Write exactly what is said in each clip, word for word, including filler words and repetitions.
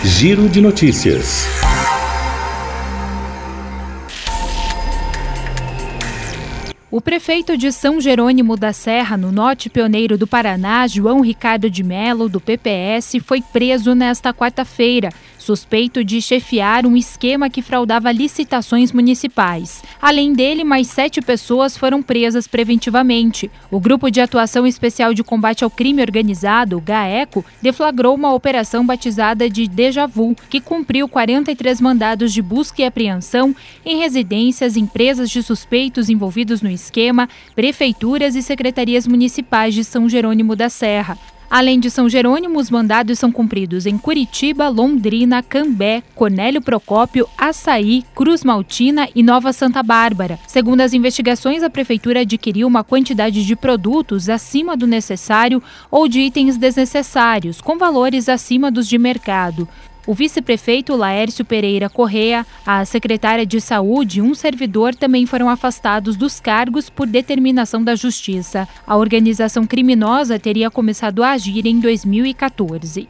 Giro de Notícias. O prefeito de São Jerônimo da Serra, no norte pioneiro do Paraná, João Ricardo de Mello, do P P S, foi preso nesta quarta-feira, suspeito de chefiar um esquema que fraudava licitações municipais. Além dele, mais sete pessoas foram presas preventivamente. O Grupo de Atuação Especial de Combate ao Crime Organizado, o GAECO, deflagrou uma operação batizada de Deja Vu, que cumpriu quarenta e três mandados de busca e apreensão em residências, empresas de suspeitos envolvidos no esquema, prefeituras e secretarias municipais de São Jerônimo da Serra. Além de São Jerônimo, os mandados são cumpridos em Curitiba, Londrina, Cambé, Cornélio Procópio, Açaí, Cruz Maltina e Nova Santa Bárbara. Segundo as investigações, a prefeitura adquiriu uma quantidade de produtos acima do necessário ou de itens desnecessários, com valores acima dos de mercado. O vice-prefeito Laércio Pereira Correa, a secretária de Saúde e um servidor também foram afastados dos cargos por determinação da Justiça. A organização criminosa teria começado a agir em dois mil e quatorze.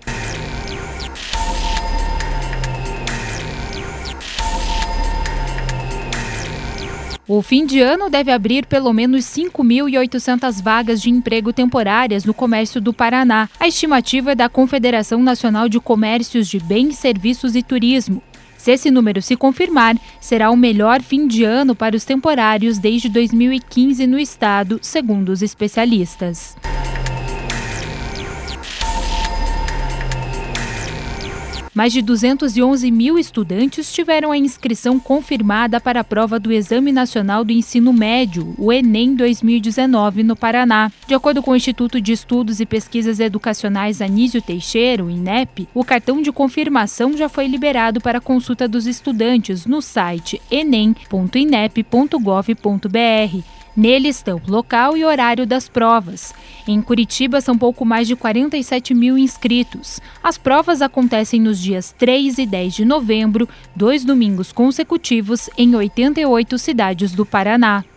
O fim de ano deve abrir pelo menos cinco mil e oitocentas vagas de emprego temporárias no comércio do Paraná. A estimativa é da Confederação Nacional de Comércios de Bens, Serviços e Turismo. Se esse número se confirmar, será o melhor fim de ano para os temporários desde dois mil e quinze no estado, segundo os especialistas. Mais de duzentos e onze mil estudantes tiveram a inscrição confirmada para a prova do Exame Nacional do Ensino Médio, o Enem dois mil e dezenove, no Paraná. De acordo com o Instituto de Estudos e Pesquisas Educacionais Anísio Teixeira, o INEP, o cartão de confirmação já foi liberado para consulta dos estudantes no site enem ponto inep ponto gov ponto br. Nele estão o local e horário das provas. Em Curitiba, são pouco mais de quarenta e sete mil inscritos. As provas acontecem nos dias três e dez de novembro, dois domingos consecutivos, em oitenta e oito cidades do Paraná.